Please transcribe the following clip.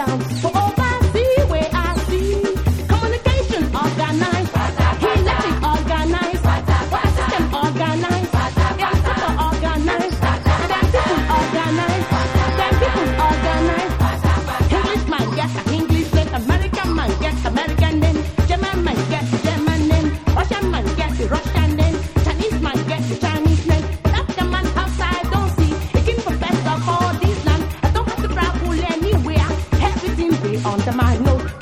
down. For overseas where I see communication organized, electric organized, water system organized, electrical organized, then people organized, then people organized. English man get an English name, American man get American name, German man get German name, Russian man get the Russian name, Chinese man get the Chinese name. But African man outside don't see, he can profess of all these lands. I don't have to travel anywhere, everything be under my nose.